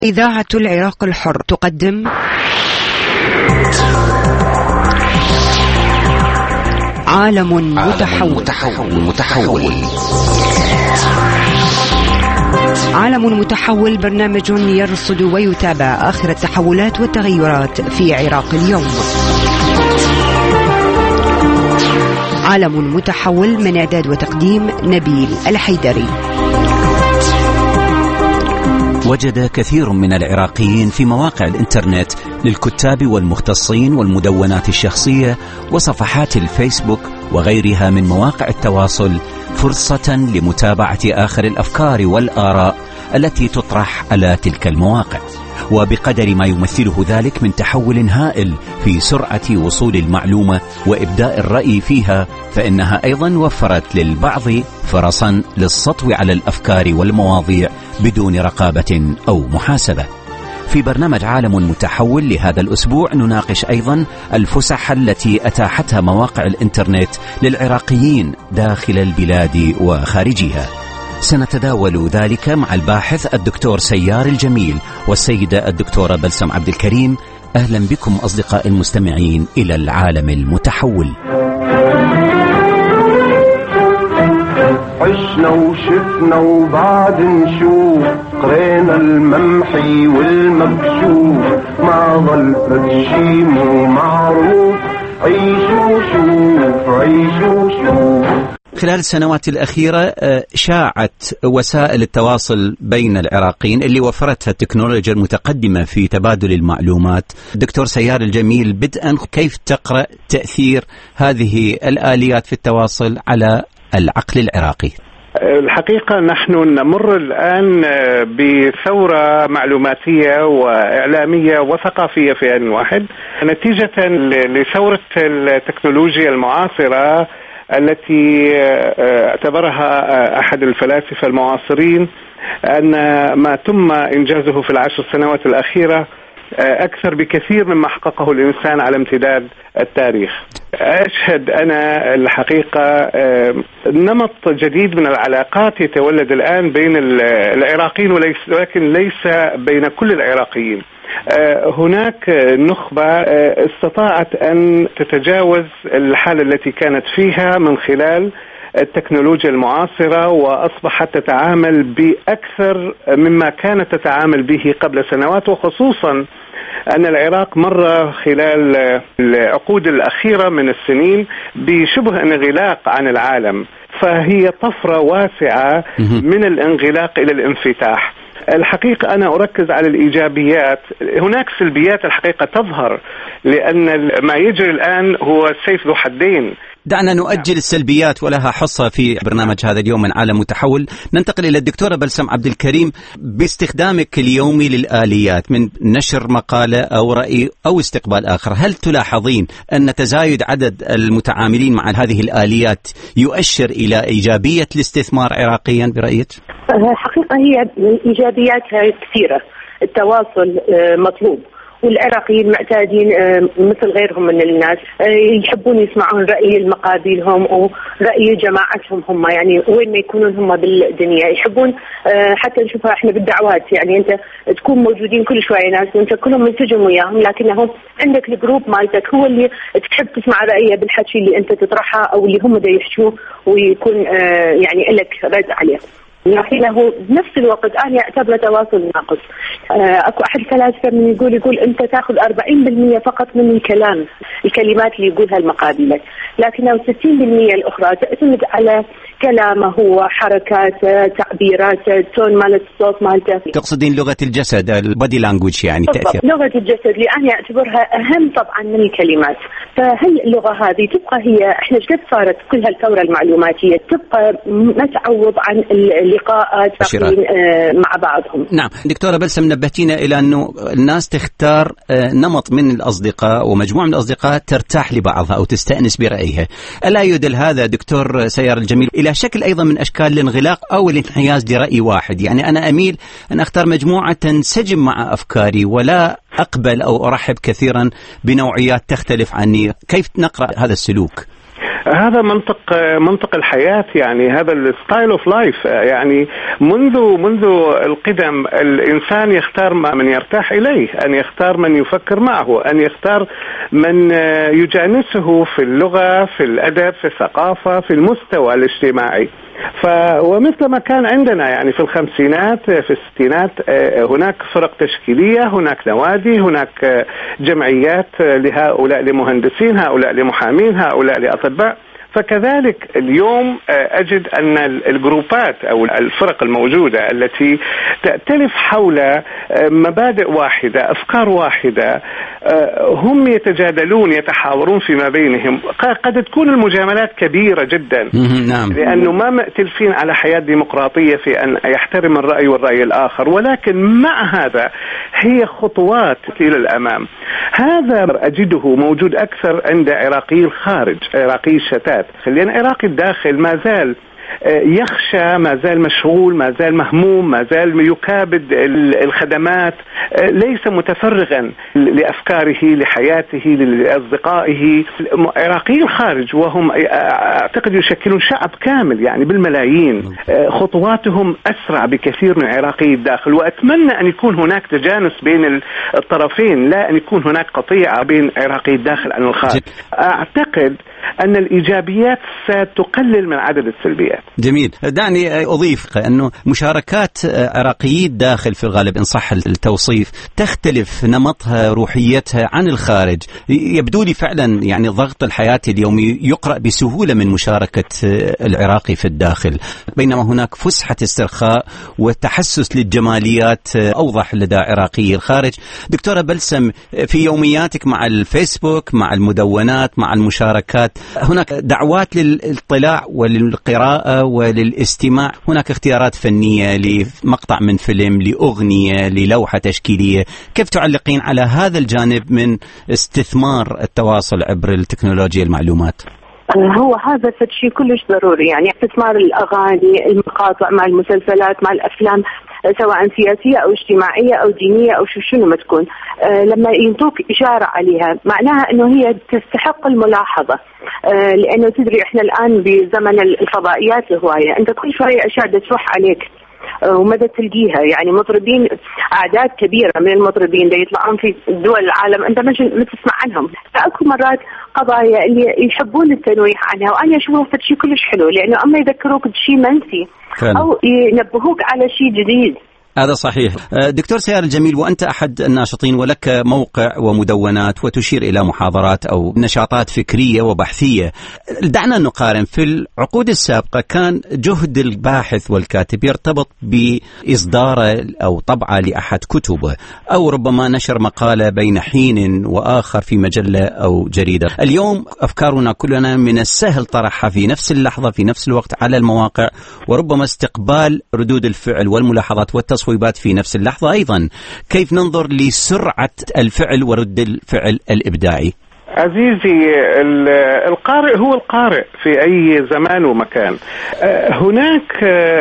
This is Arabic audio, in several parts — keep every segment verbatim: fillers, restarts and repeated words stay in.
إذاعة العراق الحر تقدم عالم متحول. متحول متحول عالم متحول، برنامج يرصد ويتابع آخر التحولات والتغيرات في عراق اليوم. عالم متحول، من إعداد وتقديم نبيل الحيدري. وجد كثير من العراقيين في مواقع الإنترنت للكتاب والمختصين والمدونات الشخصية وصفحات الفيسبوك وغيرها من مواقع التواصل فرصة لمتابعة آخر الأفكار والآراء التي تطرح على تلك المواقع، وبقدر ما يمثله ذلك من تحول هائل في سرعة وصول المعلومة وإبداء الرأي فيها، فإنها أيضا وفرت للبعض فرصا للسطو على الأفكار والمواضيع بدون رقابة أو محاسبة. في برنامج عالم متحول لهذا الأسبوع نناقش أيضا الفسح التي أتاحتها مواقع الإنترنت للعراقيين داخل البلاد وخارجها. سنتداول ذلك مع الباحث الدكتور سيار الجميل والسيدة الدكتورة بلسم عبد الكريم. أهلا بكم أصدقاء المستمعين إلى العالم المتحول. عشنا وشفنا وبعد نشوف، قرينا الممحي والمكشوف، ما ظل فدشي مو معروف، عيشوا شوف عيشوا شوف. خلال السنوات الأخيرة شاعت وسائل التواصل بين العراقيين اللي وفرتها التكنولوجيا المتقدمة في تبادل المعلومات. دكتور سيار الجميل، بدءا كيف تقرأ تأثير هذه الآليات في التواصل على العقل العراقي؟ الحقيقة نحن نمر الآن بثورة معلوماتية وإعلامية وثقافية في آن واحد، نتيجة لثورة التكنولوجيا المعاصرة التي اعتبرها أحد الفلاسفة المعاصرين أن ما تم إنجازه في العشر سنوات الأخيرة أكثر بكثير مما حققه الإنسان على امتداد التاريخ. أشهد أنا الحقيقة نمط جديد من العلاقات يتولد الآن بين العراقيين، ولكن ليس بين كل العراقيين. هناك نخبة استطاعت أن تتجاوز الحالة التي كانت فيها من خلال التكنولوجيا المعاصرة، وأصبحت تتعامل بأكثر مما كانت تتعامل به قبل سنوات، وخصوصا أن العراق مر خلال العقود الأخيرة من السنين بشبه انغلاق عن العالم، فهي طفرة واسعة من الانغلاق إلى الانفتاح. الحقيقة أنا أركز على الإيجابيات، هناك سلبيات الحقيقة تظهر، لأن ما يجري الآن هو سيف ذو حدين. دعنا نؤجل السلبيات ولها حصة في برنامج هذا اليوم من عالم متحول. ننتقل إلى الدكتورة بلسم عبد الكريم. باستخدامك اليومي للآليات من نشر مقالة أو رأي أو استقبال آخر، هل تلاحظين أن تزايد عدد المتعاملين مع هذه الآليات يؤشر إلى إيجابية الاستثمار عراقيا برأيك؟ حقيقة هي إيجابياتها كثيرة. التواصل مطلوب، والعراقيين معتادين مثل غيرهم من الناس يحبون يسمعون رأي المقابلهم ورأي جماعتهم هم، يعني وين ما يكونون هم بالدنيا يحبون. حتى نشوفها احنا بالدعوات، يعني انت تكون موجودين كل شوية ناس وانت كلهم منسجم وياهم، لكنهم عندك الجروب مالتك هو اللي تحب تسمع رأيه بالحكي اللي انت تطرحه او اللي هم دا يحكوه، ويكون يعني لك رد عليه. لكنه بنفس الوقت أنا أعتبره تواصل ناقص. أكو أحد الفلاسفة من يقول يقول أنت تأخذ أربعين بالمئة فقط من الكلام، الكلمات اللي يقولها المقابلة، لكنه ستين بالمئة الأخرى تعتمد على كلامه وحركاته، تعبيراته، تون مالت الصوت مالته. تقصدين لغة الجسد، البودي لانجويج، يعني تأثير لغة الجسد اللي أنا أعتبرها أهم طبعا من الكلمات. فهي اللغة هذه تبقى هي، احنا قد صارت كل هالثورة المعلوماتية تبقى ما تعوض عن اللقاءات مع بعضهم. نعم دكتورة بلسم، نبهتينا إلى أنه الناس تختار نمط من الأصدقاء ومجموعة من الأصدقاء ترتاح لبعضها أو تستأنس برأيها. ألا يدل هذا دكتور سيار الجميل إلى شكل أيضا من أشكال الانغلاق أو الانحياز لرأي واحد؟ يعني أنا أميل أن أختار مجموعة تنسجم مع أفكاري ولا أقبل أو أرحب كثيرا بنوعيات تختلف عني. كيف نقرأ هذا السلوك؟ هذا منطق منطق الحياة، يعني هذا الستايل اوف لايف. يعني منذ منذ القدم الإنسان يختار من يرتاح إليه، أن يختار من يفكر معه، أن يختار من يجانسه في اللغة، في الأدب، في الثقافة، في المستوى الاجتماعي. ف ومثل ما كان عندنا يعني في الخمسينات في الستينات هناك فرق تشكيلية، هناك نوادي، هناك جمعيات لهؤلاء لمهندسين، هؤلاء لمحامين، هؤلاء لأطباء. فكذلك اليوم أجد أن الجروبات أو الفرق الموجودة التي تأتلف حول مبادئ واحدة، أفكار واحدة، هم يتجادلون يتحاورون فيما بينهم. قد تكون المجاملات كبيرة جدا، لأنه ما مأتلفين على حياة ديمقراطية في أن يحترم الرأي والرأي الآخر، ولكن مع هذا هي خطوات إلى الأمام. هذا أجده موجود أكثر عند عراقي الخارج، عراقي الشتات، لأن عراقي الداخل ما زال يخشى، ما زال مشغول، ما زال مهموم، ما زال يكابد الخدمات، ليس متفرغا لأفكاره، لحياته، لأصدقائه. عراقي الخارج وهم أعتقد يشكلون شعب كامل يعني بالملايين، خطواتهم أسرع بكثير من عراقي الداخل، وأتمنى أن يكون هناك تجانس بين الطرفين، لا أن يكون هناك قطيعة بين عراقي الداخل عن الخارج. أعتقد أن الإيجابيات ستقلل من عدد السلبيات. جميل. دعني أضيف أنه مشاركات عراقيي الداخل في الغالب إن صح التوصيف تختلف نمطها، روحيتها عن الخارج. يبدو لي فعلا يعني ضغط الحياة اليومي يقرأ بسهولة من مشاركة العراقي في الداخل، بينما هناك فسحة استرخاء وتحسس للجماليات أوضح لدى عراقي الخارج. دكتورة بلسم، في يومياتك مع الفيسبوك، مع المدونات، مع المشاركات، هناك دعوات للاطلاع وللقراءة وللاستماع، هناك اختيارات فنية لمقطع من فيلم، لأغنية، للوحة تشكيلية. كيف تعلقين على هذا الجانب من استثمار التواصل عبر التكنولوجيا المعلومات؟ هو هذا شيء كلش ضروري، يعني استثمار الأغاني، المقاطع مع المسلسلات، مع الأفلام، سواء سياسية أو اجتماعية أو دينية أو شو شنو ما تكون، أه لما ينطوك إشارة عليها معناها أنه هي تستحق الملاحظة. أه لأنه تدري إحنا الآن بزمن الفضائيات الهواية، أنت كل شوية أشياء تروح عليك ومدى تلقيها، يعني مطربين أعداد كبيرة من المطربين اللي يطلعون في دول العالم أنت ما تسمع عنهم. فأكو مرات قضايا اللي يحبون التنويه عنها، وأنا أشوفها شيء كلش حلو، لأنه أما يذكروك بشيء منسي أو ينبهوك على شيء جديد. هذا صحيح. دكتور سيار الجميل، وأنت أحد الناشطين ولك موقع ومدونات وتشير إلى محاضرات أو نشاطات فكرية وبحثية. دعنا نقارن. في العقود السابقة كان جهد الباحث والكاتب يرتبط بإصدار أو طبعة لأحد كتبه، أو ربما نشر مقالة بين حين وآخر في مجلة أو جريدة. اليوم أفكارنا كلنا من السهل طرحها في نفس اللحظة في نفس الوقت على المواقع، وربما استقبال ردود الفعل والملاحظات والتصويبات في نفس اللحظة أيضا. كيف ننظر لسرعة الفعل ورد الفعل الإبداعي؟ عزيزي، القارئ هو القارئ في أي زمان ومكان. هناك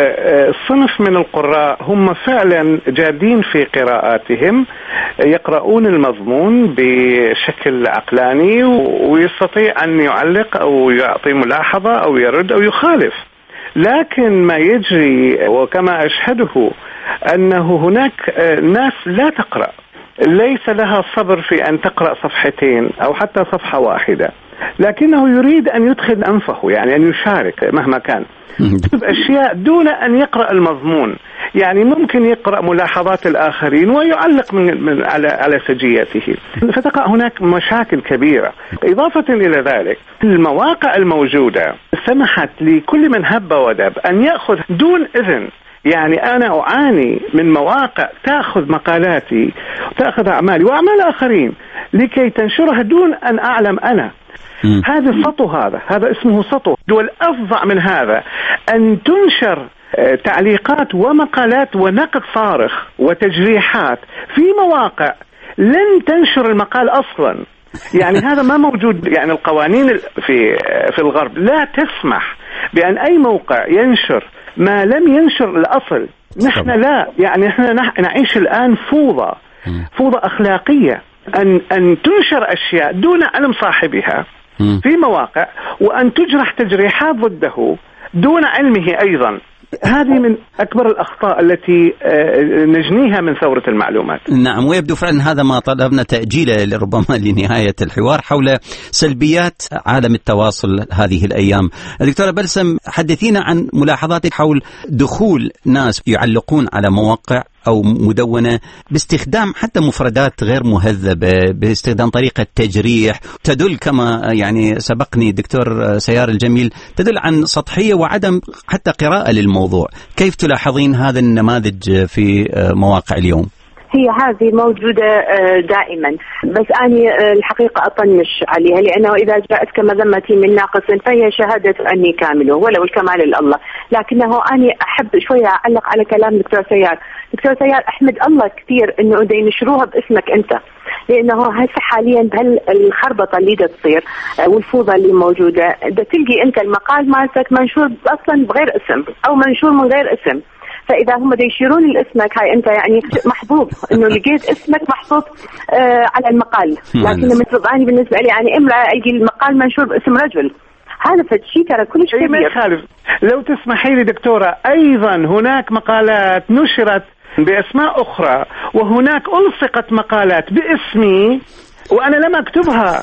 صنف من القراء هم فعلا جادين في قراءاتهم، يقرؤون المضمون بشكل عقلاني ويستطيع أن يعلق أو يعطي ملاحظة أو يرد أو يخالف. لكن ما يجري وكما أشهده أنه هناك ناس لا تقرأ، ليس لها صبر في أن تقرأ صفحتين أو حتى صفحة واحدة، لكنه يريد أن يدخل أنفه، يعني أن يشارك مهما كان، يكتب أشياء دون أن يقرأ المضمون. يعني ممكن يقرأ ملاحظات الآخرين ويعلق من, من على على سجيته، فتقع هناك مشاكل كبيرة. إضافة إلى ذلك المواقع الموجودة سمحت لكل من هب ودب أن يأخذ دون إذن. يعني أنا أعاني من مواقع تأخذ مقالاتي وتأخذ أعمالي وأعمال آخرين لكي تنشرها دون أن أعلم أنا. هذا السطو، هذا هذا اسمه سطو. والأفظع من هذا أن تنشر تعليقات ومقالات ونقد صارخ وتجريحات في مواقع لن تنشر المقال أصلا. يعني هذا ما موجود. يعني القوانين في في الغرب لا تسمح بأن أي موقع ينشر ما لم ينشر الأصل. نحن لا، يعني نحن نعيش الآن فوضى فوضى أخلاقية، أن أن تنشر أشياء دون علم صاحبها في مواقع وأن تجرح تجريحات ضده دون علمه أيضا. هذه من أكبر الأخطاء التي نجنيها من ثورة المعلومات. نعم، ويبدو فعلا هذا ما طلبنا تأجيله ربما لنهاية الحوار حول سلبيات عالم التواصل هذه الأيام. دكتورة بلسم، حدثينا عن ملاحظاتك حول دخول ناس يعلقون على مواقع أو مدونة باستخدام حتى مفردات غير مهذبة، باستخدام طريقة تجريح تدل كما يعني سبقني دكتور سيار الجميل تدل عن سطحية وعدم حتى قراءة للموضوع. كيف تلاحظين هذا النماذج في مواقع اليوم؟ هي هذه موجودة دائما، بس أنا الحقيقة أطنش عليها، لأنه إذا جاءتك مذمتي من ناقص فهي شهادة أني كامل ولو الكمال لله. لكنه أنا أحب شوية أعلق على كلام دكتور سيار. دكتور سيار، أحمد الله كثير إنه دا ينشروها باسمك أنت، لأنه هسه حاليا بهالخربطة اللي دا تصير والفوضى اللي موجودة دا تلقي أنت المقال مالتك منشور أصلا بغير اسم أو منشور من غير اسم. فإذا هم دا يشيرون لاسمك هاي أنت يعني محظوظ إنه لقيت اسمك محطوط آه على المقال. لكن مثل أنا بالنسبة لي يعني امرأة ألقي المقال منشور باسم رجل، هذا فشي ترى كلش كبير. ما يخالف. لو تسمحي لي دكتورة، أيضا هناك مقالات نشرت بأسماء أخرى، وهناك ألصقت مقالات باسمي وأنا لم أكتبها.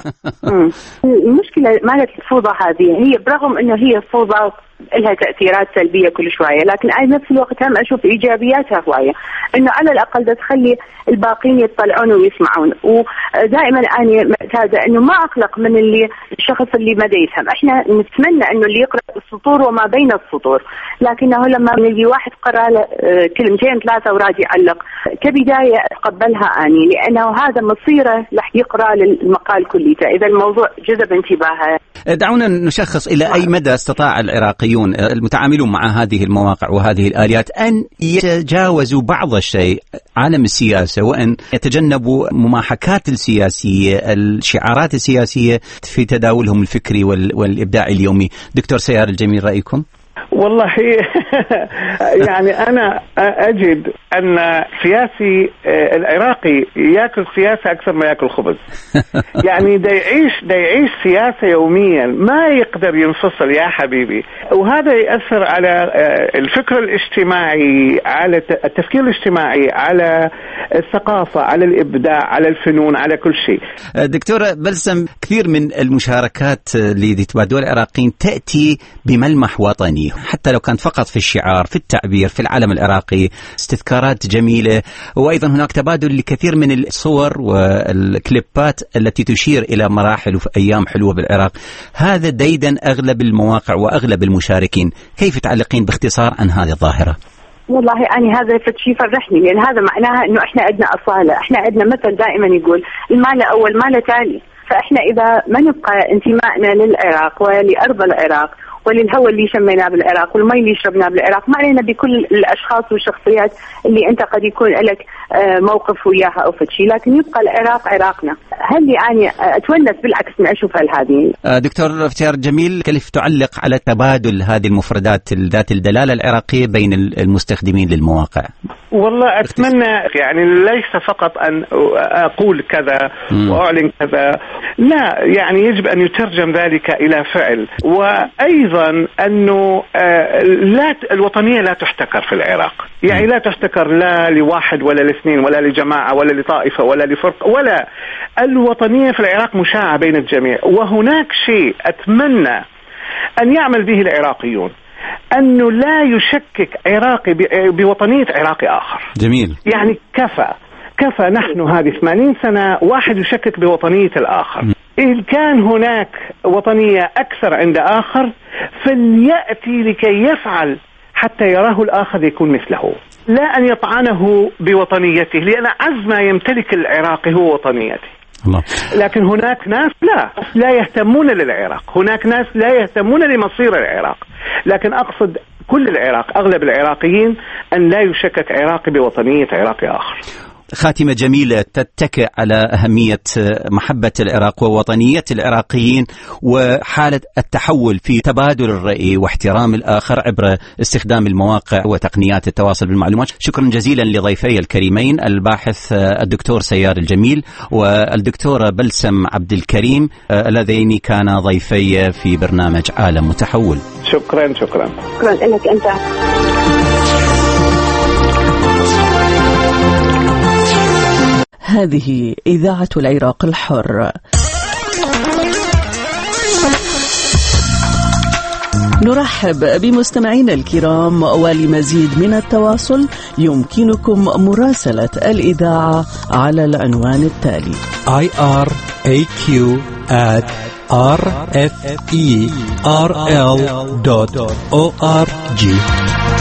المشكلة مالت الفوضى هذه هي برغم أنه هي فوضى لها تأثيرات سلبية كل شوية، لكن أي نفس الوقت هم أشوف إيجابياتها هواية، إنه على الأقل ده تخلي الباقين يطلعون ويسمعون. ودائما أنا معتادة إنه ما أقلق من اللي الشخص اللي ما يفهم. إحنا نتمنى إنه اللي يقرأ السطور وما بين السطور، لكنه لما نلقي واحد قرأ له كلمتين ثلاثة وراد يعلق كبداية أتقبلها أني، لأنه هذا مصيره رح يقرأ للمقال كليته إذا الموضوع جذب انتباهه. دعونا نشخص إلى أي مدى استطاع العراقيون المتعاملون مع هذه المواقع وهذه الآليات أن يتجاوزوا بعض الشيء عالم السياسة، وأن يتجنبوا مماحكات السياسية، الشعارات السياسية في تداولهم الفكري والإبداعي اليومي. دكتور سيار الجميل، رأيكم؟ والله يعني أنا أجد أن سياسي العراقي يأكل سياسة أكثر ما يأكل خبز. يعني دا يعيش دا يعيش سياسة يوميا، ما يقدر ينفصل يا حبيبي. وهذا يأثر على الفكر الاجتماعي، على التفكير الاجتماعي، على الثقافة، على الإبداع، على الفنون، على كل شيء. دكتورة بلسم، كثير من المشاركات اللي تبادلها العراقيين تأتي بملمح وطني، حتى لو كانت فقط في الشعار، في التعبير، في العلم العراقي، استذكارات جميلة. وأيضا هناك تبادل لكثير من الصور والكليبات التي تشير إلى مراحل وأيام حلوة بالعراق. هذا ديدا أغلب المواقع وأغلب المشاركين. كيف تعلقين باختصار عن هذه الظاهرة؟ والله أنا هذا شيء فرحني، لأن هذا معناها إنه إحنا عندنا أصالة، إحنا عندنا مثل دائما يقول المال أول مال تالي. فإحنا إذا ما نبقى انتمائنا للعراق ولأرض العراق وللهواء اللي شميناه بالعراق والمي اللي شربناه بالعراق، ما علينا بكل الأشخاص والشخصيات اللي أنت قد يكون لك موقف وياها أو فتشي، لكن يبقى العراق عراقنا. هل يعني أتونس بالعكس من أشوف هذه. دكتور سيار جميل، كيف تعلق على تبادل هذه المفردات ذات الدلالة العراقية بين المستخدمين للمواقع؟ والله أتمنى يعني ليس فقط أن أقول كذا وأعلن كذا، لا، يعني يجب أن يترجم ذلك إلى فعل. وأيضا أنه لا الوطنية لا تحتكر في العراق، يعني لا تحتكر لا لواحد ولا لاثنين ولا لجماعة ولا لطائفة ولا لفرق، ولا الوطنية في العراق مشاعة بين الجميع. وهناك شيء أتمنى أن يعمل به العراقيون، أنه لا يشكك عراقي بوطنية عراقي آخر. جميل. يعني كفى كفى نحن هذه ثمانين سنة واحد يشكك بوطنية الآخر. م. إن كان هناك وطنية أكثر عند آخر فليأتي لكي يفعل حتى يراه الآخر يكون مثله، لا أن يطعنه بوطنيته، لأن أعز ما يمتلك العراقي هو وطنيته. الله. لكن هناك ناس لا لا يهتمون للعراق، هناك ناس لا يهتمون لمصير العراق. لكن أقصد كل العراق، أغلب العراقيين، أن لا يشكك عراقي بوطنية عراقي آخر. خاتمة جميلة تتكئ على أهمية محبة العراق ووطنية العراقيين وحالة التحول في تبادل الرأي واحترام الآخر عبر استخدام المواقع وتقنيات التواصل بالمعلومات. شكرا جزيلا لضيفي الكريمين الباحث الدكتور سيار الجميل والدكتورة بلسم عبد الكريم اللذين كانا ضيفي في برنامج عالم متحول. شكرا شكرا شكرا لك أنت. هذه إذاعة العراق الحر. نرحب بمستمعينا الكرام، ولمزيد من التواصل يمكنكم مراسلة الإذاعة على العنوان التالي آي آر إيه كيو آت آر إف إي آر إل دوت أو آر جي.